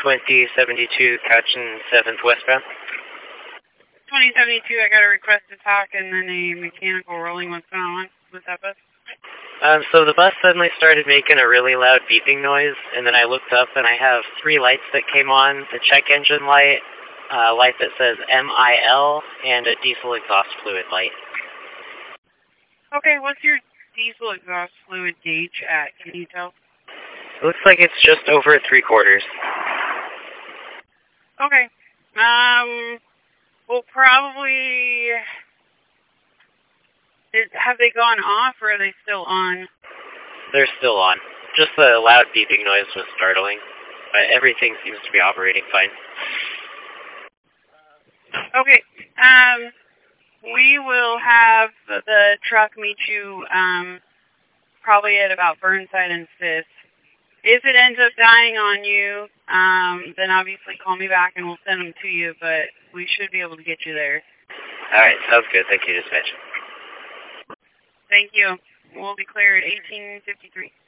2072 Cochin 7th westbound. 2072, I got a request to talk and then a mechanical rolling. What's going on with that bus? So the bus suddenly started making a really loud beeping noise, and then I looked up and I have 3 lights that came on: the check engine light, a light that says MIL, and a diesel exhaust fluid light. Okay, what's your diesel exhaust fluid gauge at? Can you tell? It looks like it's just over 3/4. Okay. We'll probably... have they gone off, or are they still on? They're still on. Just the loud beeping noise was startling, but everything seems to be operating fine. Okay. We will have the truck meet you probably at about Burnside and 5th. If it ends up dying on you, then obviously call me back and we'll send them to you, but we should be able to get you there. All right, sounds good. Thank you, dispatch. Thank you. We'll be clear at 1853.